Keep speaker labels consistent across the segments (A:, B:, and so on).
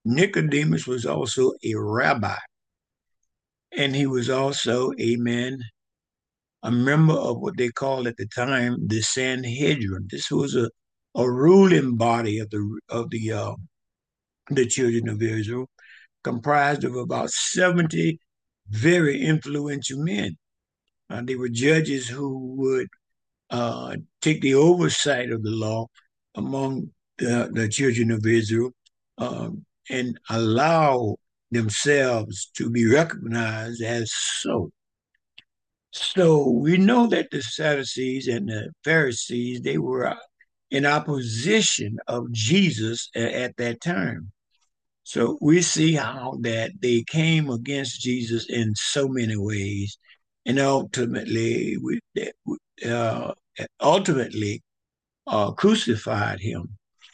A: Nicodemus was also a rabbi, and he was also, amen, a member of what they called at the time the Sanhedrin. This was a ruling body of the children of Israel, comprised of about 70 very influential men. They were judges who would take the oversight of the law among the children of Israel and allow themselves to be recognized as so. So we know that the Sadducees and the Pharisees, they were in opposition of Jesus at that time. So we see how that they came against Jesus in so many ways, and uh, ultimately crucified him.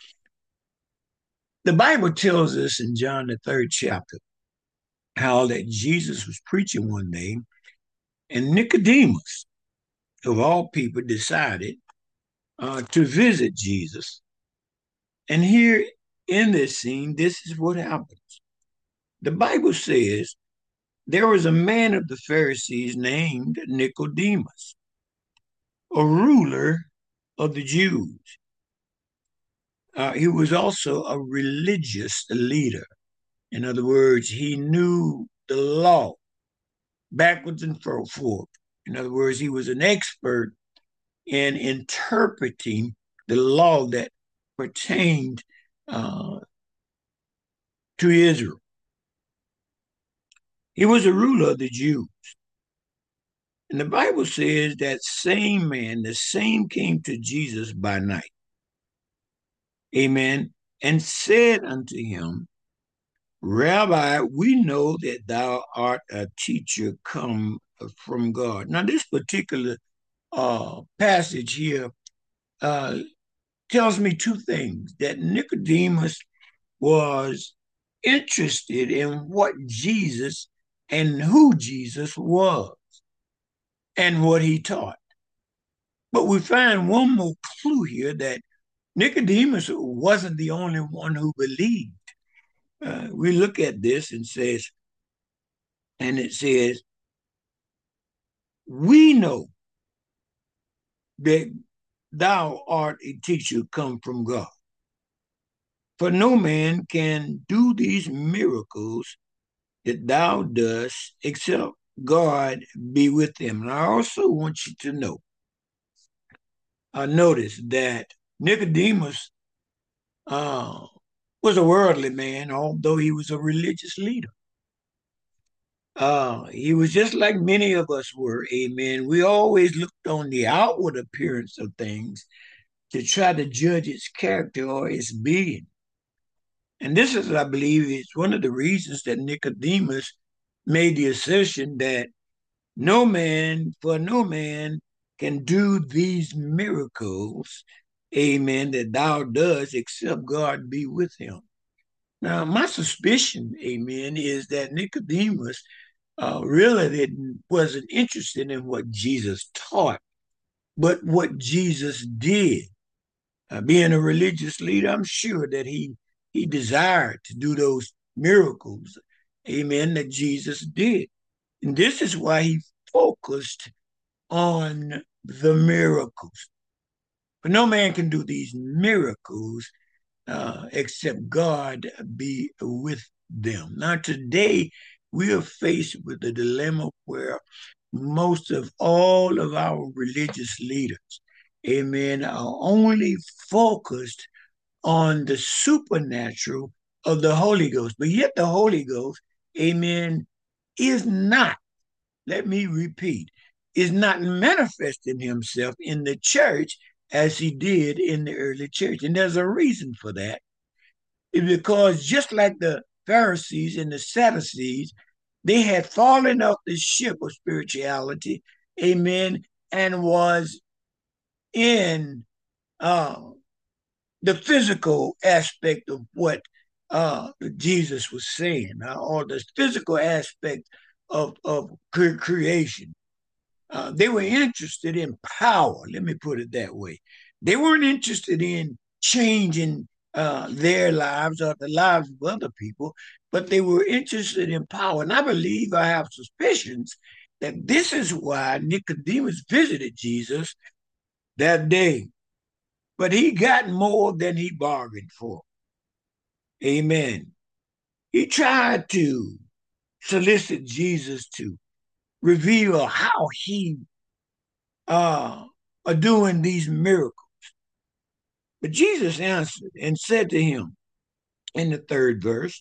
A: The Bible tells us in John the third chapter how that Jesus was preaching one day, and Nicodemus, of all people, decided to visit Jesus. And here in this scene, this is what happens. The Bible says there was a man of the Pharisees named Nicodemus, a ruler of the Jews. He was also a religious leader. In other words, he knew the law backwards and forth. In other words, he was an expert in interpreting the law that pertained uh, to Israel. He was a ruler of the Jews. And the Bible says that same man, the same came to Jesus by night. Amen. And said unto him, Rabbi, we know that thou art a teacher come from God. Now, this particular passage here uh, tells me two things: that Nicodemus was interested in what Jesus and who Jesus was and what he taught. But we find one more clue here that Nicodemus wasn't the only one who believed. We look at this and it says, we know that thou art a teacher come from God. For no man can do these miracles that thou dost except God be with him. And I also want you to know, notice that Nicodemus uh, was a worldly man, although he was a religious leader. He was just like many of us were, amen. We always looked on the outward appearance of things to try to judge its character or its being. And this is, I believe, is one of the reasons that Nicodemus made the assertion that no man can do these miracles, amen, that thou does, except God be with him. Now, my suspicion, amen, is that Nicodemus really wasn't interested in what Jesus taught, but what Jesus did. Being a religious leader, I'm sure that he desired to do those miracles, amen, that Jesus did. And this is why he focused on the miracles. But no man can do these miracles except God be with them. Now, today, we are faced with a dilemma where most of all of our religious leaders, amen, are only focused on the supernatural of the Holy Ghost. But yet, the Holy Ghost, amen, is not, let me repeat, is not manifesting himself in the church as he did in the early church. And there's a reason for that. It's because just like the Pharisees and the Sadducees, they had fallen off the ship of spirituality, amen, and was in uh, the physical aspect of what Jesus was saying, or the physical aspect of creation. They were interested in power. Let me put it that way. They weren't interested in changing their lives or the lives of other people, but they were interested in power. And I believe, I have suspicions that this is why Nicodemus visited Jesus that day. But he got more than he bargained for. Amen. He tried to solicit Jesus to reveal how he are doing these miracles. But Jesus answered and said to him in the third verse,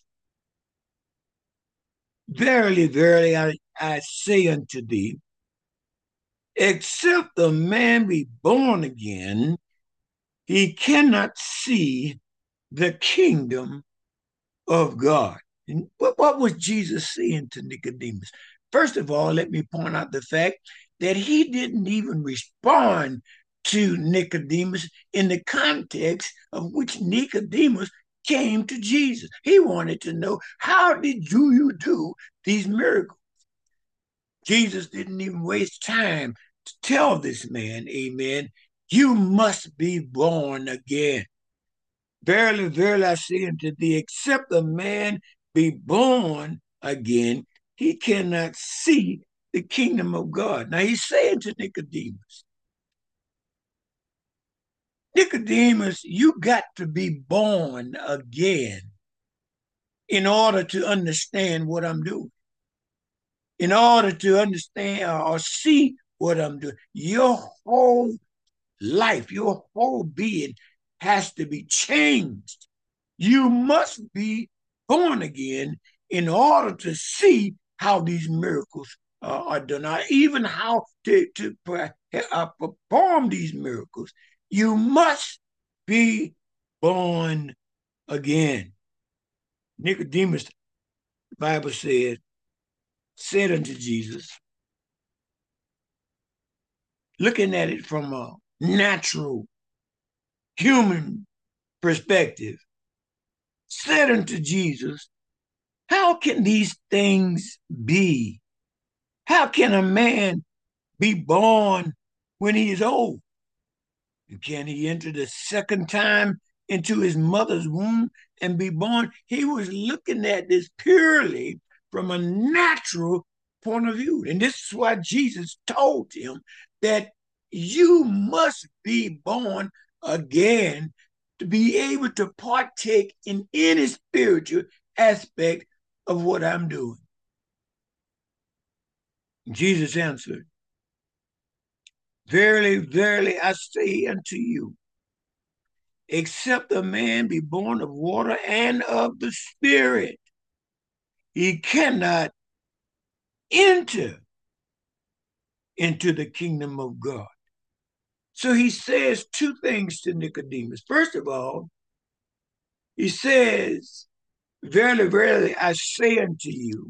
A: verily, verily, I say unto thee, except a man be born again, he cannot see the kingdom of God. And what was Jesus saying to Nicodemus? First of all, let me point out the fact that he didn't even respond to Nicodemus in the context of which Nicodemus came to Jesus. He wanted to know, how did you do these miracles? Jesus didn't even waste time to tell this man, amen, you must be born again. Verily, verily, I say unto thee, except a man be born again, he cannot see the kingdom of God. Now he's saying to Nicodemus, Nicodemus, you got to be born again in order to understand what I'm doing, in order to understand or see what I'm doing. Your whole life, your whole being has to be changed. You must be born again in order to see how these miracles are done, or even how to perform these miracles. You must be born again. Nicodemus, the Bible said unto Jesus, looking at it from a natural human perspective, said unto Jesus, how can these things be? How can a man be born when he is old? And can he enter the second time into his mother's womb and be born? He was looking at this purely from a natural point of view. And this is why Jesus told him that you must be born again to be able to partake in any spiritual aspect of what I'm doing. Jesus answered, verily, verily, I say unto you, except a man be born of water and of the Spirit, he cannot enter into the kingdom of God. So he says two things to Nicodemus. First of all, he says, verily, verily, I say unto you,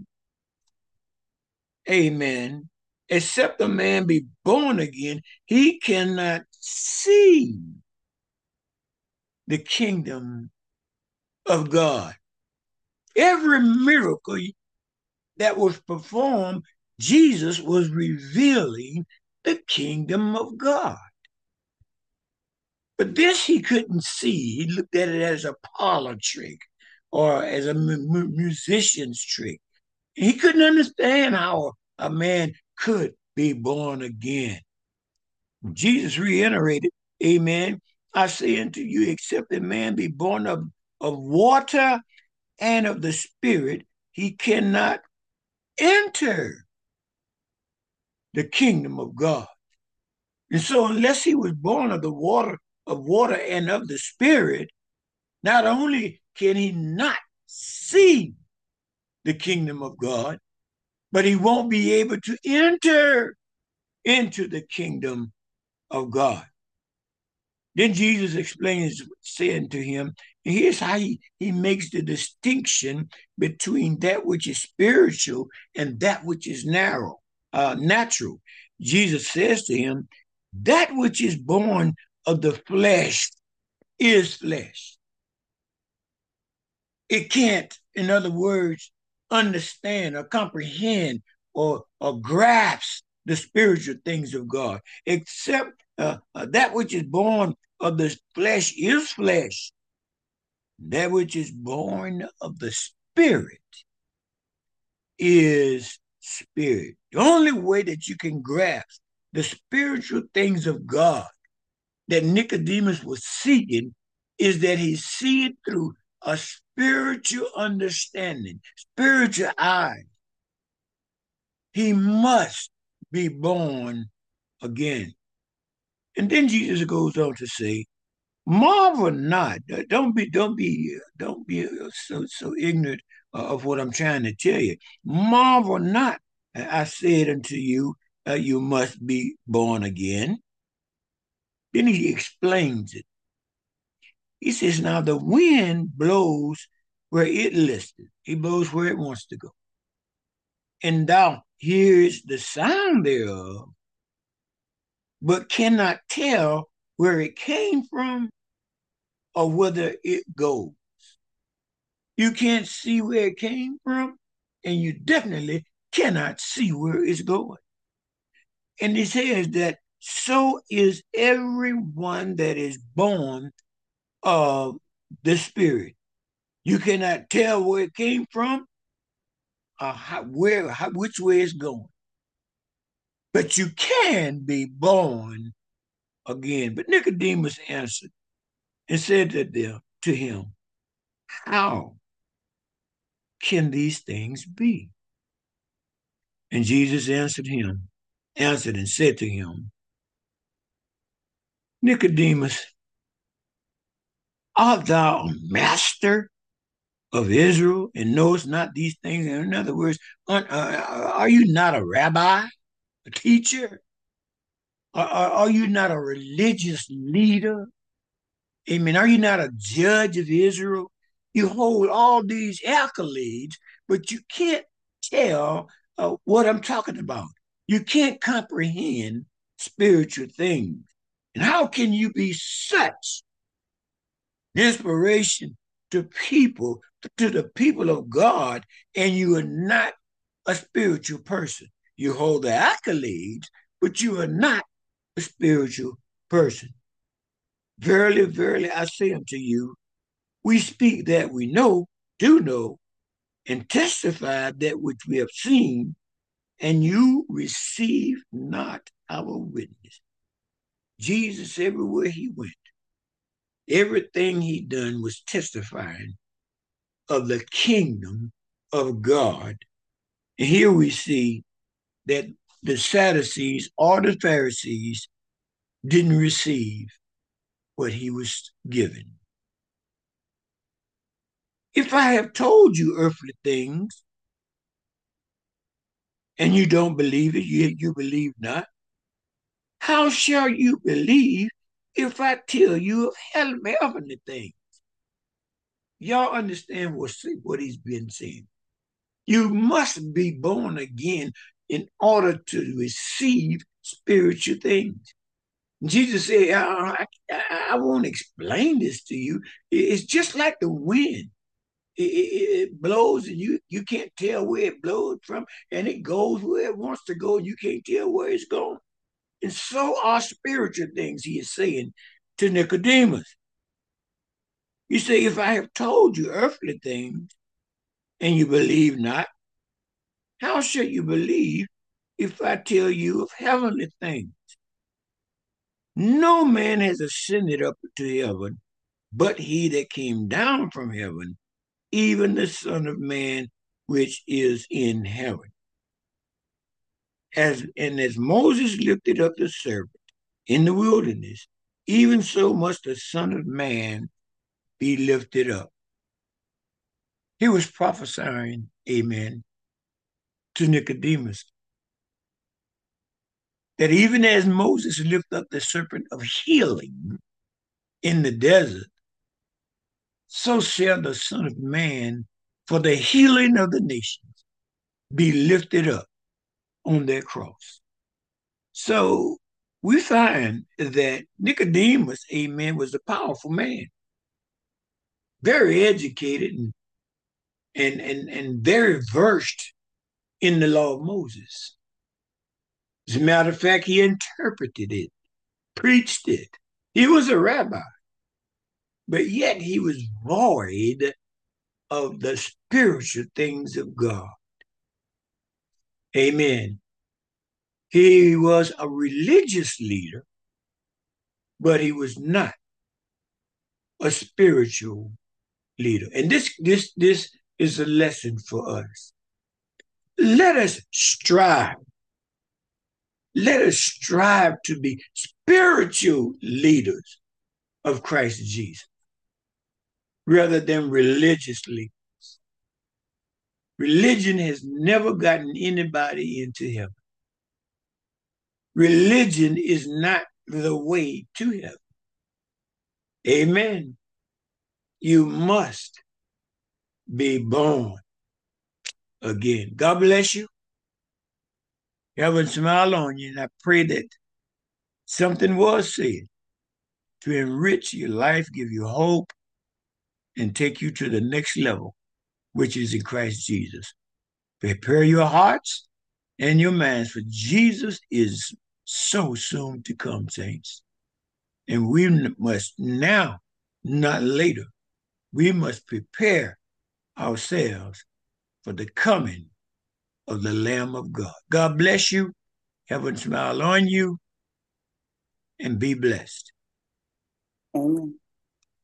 A: amen, except a man be born again, he cannot see the kingdom of God. Every miracle that was performed, Jesus was revealing the kingdom of God. But this he couldn't see. He looked at it as a parlor trick or as a musician's trick. He couldn't understand how a man could be born again. Jesus reiterated, amen, I say unto you, except a man be born of water and of the Spirit, he cannot enter the kingdom of God. And so unless he was born of water and of the Spirit, not only can he not see the kingdom of God, but he won't be able to enter into the kingdom of God. Then Jesus explains, saying to him, and here's how he makes the distinction between that which is spiritual and that which is natural. Jesus says to him, that which is born of the flesh is flesh. It can't, in other words, understand or comprehend or grasp the spiritual things of God, except that which is born of the flesh is flesh. That which is born of the Spirit is spirit. The only way that you can grasp the spiritual things of God that Nicodemus was seeking is that he see it through a spiritual understanding, spiritual eye. He must be born again. And then Jesus goes on to say, marvel not. Don't be so ignorant of what I'm trying to tell you. Marvel not. I said unto you, you must be born again. Then he explains it. He says, now the wind blows where it listeth. He blows where it wants to go. And thou hearest the sound thereof, but cannot tell where it came from or whither it goes. You can't see where it came from, and you definitely cannot see where it's going. And he says that so is everyone that is born of the Spirit. You cannot tell where it came from or which way it's going, but you can be born again. But Nicodemus answered and said to him, how can these things be? And Jesus answered and said to him, Nicodemus, art thou a master of Israel and knowest not these things? In other words, are you not a rabbi, a teacher? Are you not a religious leader? Amen. Are you not a judge of Israel? You hold all these accolades, but you can't tell what I'm talking about. You can't comprehend spiritual things. And how can you be such inspiration to the people of God, and you are not a spiritual person? You hold the accolades, but you are not a spiritual person. Verily, verily, I say unto you, we speak that we do know, and testify that which we have seen, and you receive not our witness. Jesus, everywhere he went, everything he done was testifying of the kingdom of God. And here we see that the Sadducees or the Pharisees didn't receive what he was given. If I have told you earthly things and you don't believe it, you believe not, how shall you believe if I tell you of heavenly things? Y'all understand what he's been saying. You must be born again in order to receive spiritual things. Jesus said, I won't explain this to you. It's just like the wind. It blows and you can't tell where it blows from, and it goes where it wants to go, and you can't tell where it's going. And so are spiritual things, he is saying to Nicodemus. You say, if I have told you earthly things and you believe not, how shall you believe if I tell you of heavenly things? No man has ascended up to heaven but he that came down from heaven, even the Son of Man which is in heaven. As Moses lifted up the serpent in the wilderness, even so must the Son of Man be lifted up. He was prophesying, amen, to Nicodemus, that even as Moses lifted up the serpent of healing in the desert, so shall the Son of Man, for the healing of the nations, be lifted up on their cross. So we find that Nicodemus, amen, was a powerful man, very educated and very versed in the law of Moses. As a matter of fact, he interpreted it, preached it. He was a rabbi. but yet he was void of the spiritual things of God. Amen. He was a religious leader, but he was not a spiritual leader. And this is a lesson for us. Let us strive. Let us strive to be spiritual leaders of Christ Jesus rather than religiously. Religion has never gotten anybody into heaven. Religion is not the way to heaven. Amen. You must be born again. God bless you. Heaven smile on you. And I pray that something was said to enrich your life, give you hope, and take you to the next level, which is in Christ Jesus. Prepare your hearts and your minds, for Jesus is so soon to come, saints. And we must now, not later, we must prepare ourselves for the coming of the Lamb of God. God bless you. Heaven smile on you and be blessed.
B: Amen.